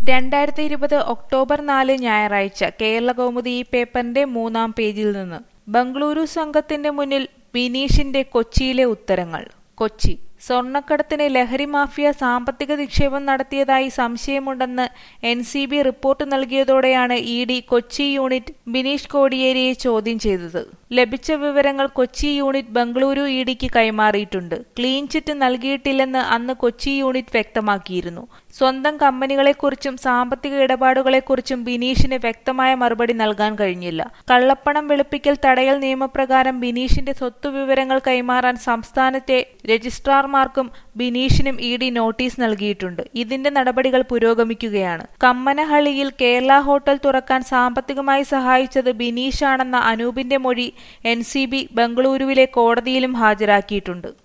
2020 October 4 ഞായറാഴ്ച കേരളകൗമുദി ഈ പേപ്പറിന്റെ 3-ാം പേജിൽ നിന്ന് ബംഗളൂരു സംഘത്തിന്റെ മുന്നിൽ ബിനീഷിന്റെ കൊച്ചിയിലെ ഉത്തരങ്ങൾ. കൊച്ചി സ്വർണ്ണക്കടത്തിന് ലഹരി മാഫിയ സാമ്പത്തിക നിക്ഷേപം നടത്തിയതായി സംശയമുണ്ടെന്ന് NCB റിപ്പോർട്ട് നൽകിയതോടെയാണ് ഇഡി കൊച്ചി യൂണിറ്റ് ബിനീഷ് കോടിയേരിയെ ചോദ്യം ചെയ്തത്. ലഭിച്ച വിവരങ്ങൾ കൊച്ചി യൂണിറ്റ് ബംഗളൂരു ഇഡിക്ക് കൈമാറിയിട്ടുണ്ട്. ക്ലീൻ ചിറ്റ് നൽകിയിട്ടില്ലെന്ന് അന്ന് കൊച്ചി യൂണിറ്റ് വ്യക്തമാക്കിയിരുന്നു. സ്വന്തം കമ്പനികളെക്കുറിച്ചും സാമ്പത്തിക ഇടപാടുകളെക്കുറിച്ചും ബിനീഷിന് വ്യക്തമായ മറുപടി നൽകാൻ കഴിഞ്ഞില്ല. കള്ളപ്പണം വെളുപ്പിക്കൽ തടയൽ നിയമപ്രകാരം ബിനീഷിന്റെ സ്വത്തുവിവരങ്ങൾ കൈമാറാൻ സംസ്ഥാനത്തെ രജിസ്ട്രാർമാർക്കും ബിനീഷിനും ഇഡി നോട്ടീസ് നൽകിയിട്ടുണ്ട്. ഇതിന്റെ നടപടികൾ പുരോഗമിക്കുകയാണ്. കമ്മനഹള്ളിയിൽ കേരള ഹോട്ടൽ തുറക്കാൻ സാമ്പത്തികമായി സഹായിച്ചത് ബിനീഷാണെന്ന അനൂപിന്റെ മൊഴി NCB ബംഗളൂരുവിലെ കോടതിയിലും ഹാജരാക്കിയിട്ടുണ്ട്.